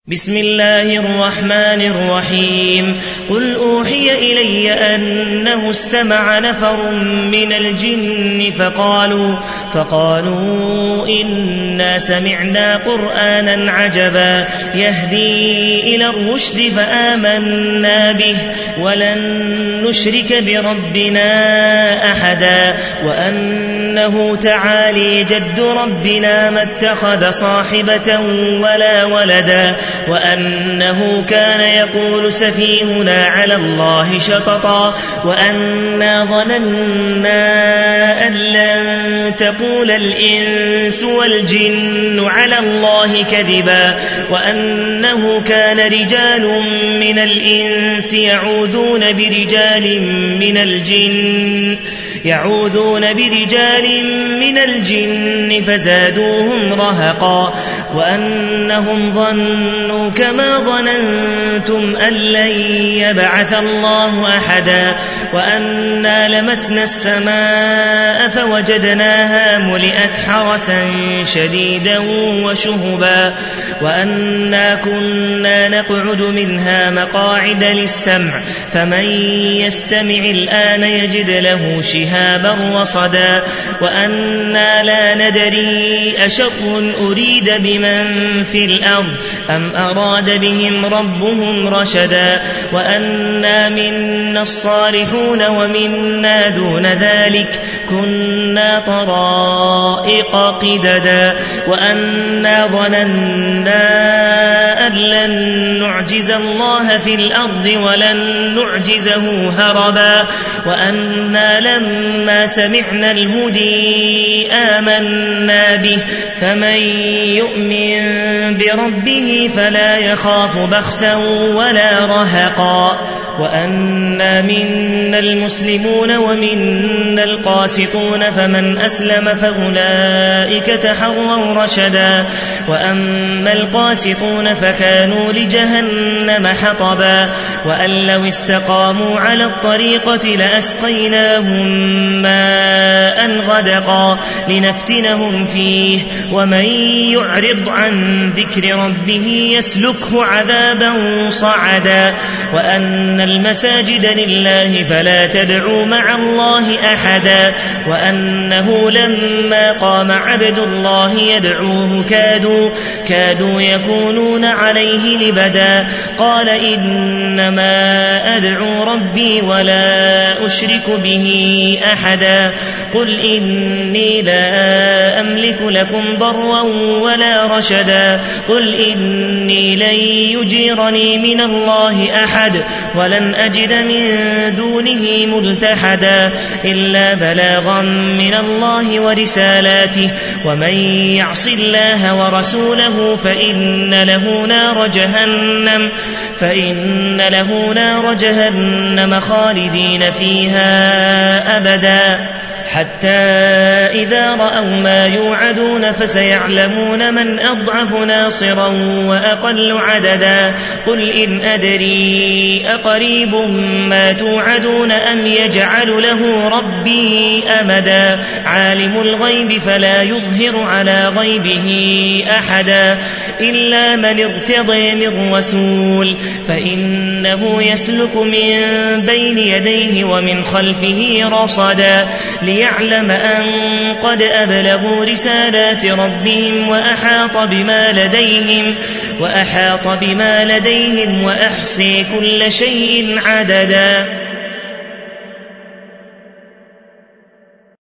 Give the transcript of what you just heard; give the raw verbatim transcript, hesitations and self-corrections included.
بسم الله الرحمن الرحيم قل أوحي إلي أنه استمع نفر من الجن فقالوا, فقالوا إنا سمعنا قرآنا عجبا يهدي إلى الرشد فآمنا به ولن نشرك بربنا أحدا وأنه تعالي جد ربنا ما اتخذ صاحبة ولا ولدا وأنه كان يقول سفيهنا على الله شططا وأنا ظننا أن لن تقول الإنس والجن على الله كذبا وأنه كان رجال من الإنس يعوذون برجال من الجن يعوذون برجال من الجن فزادوهم رهقا وأنهم ظنوا كما ظننتم أن لن يبعث الله أحدا وأنا لمسنا السماء فوجدناها ملئت حرسا شديدا وشهبا وأنا كنا نقعد منها مقاعد للسمع فمن يستمع الآن يجد له شهابا رصدا وأنا لا ندري أشر أريد بمن في الأرض أم أراد بهم ربهم رشدا وأنا منا الصالحون ومنا دون ذلك كنا طرائق قددا وأنا ظننا أن لن نعجز الله في الأرض ولن نعجزه هربا وأنا لما سمعنا الهدي آمنا به فمن يؤمن بربه فلا يخاف بخسا ولا رهقا وأنا منا المسلمون ومنا القاسطون فمن أسلم فأولئك تحروا رشدا وأما القاسطون فكانوا لجهنم حطبا وأن لو استقاموا على الطريقة لأسقيناهم ماء غدقا لنفتنهم فيه ومن يعرض عن ذكر ربه يسلكه عذابا صعدا وأن المساجد لله فلا تدعوا مع الله أحدا وأنه لما قام عبد الله يدعوه كادوا, كادوا يكونون عليه لبدا قال إنما أدعو ربي ولا أشرك به أحدا قل إني لا أملك لكم ضرا ولا رشدا قل إني لن يجيرني من الله أحد ولن أجد من دونه ملتحدا إلا بلاغا من الله ورسالاته ومن يعص الله ورسوله فإن له نار جهنم فإن له نار جهنم خالدين فيها أبدا حتى إذا رأوا ما يوعدون فسيعلمون من أضعف ناصرا وأقل عددا قل إن أدري أقريب ما توعدون أم يجعل له ربي أمدا عالم الغيب فلا يظهر على غيبه أحدا إلا من ارتضي من رسول فإنه يسلك من بين يديه ومن خلفه رصدا ليعلم أن قد أبلغوا رسالات ربهم وأحاط بما لديهم وأحاط بما لديهم وأحصي كل شيء عددا.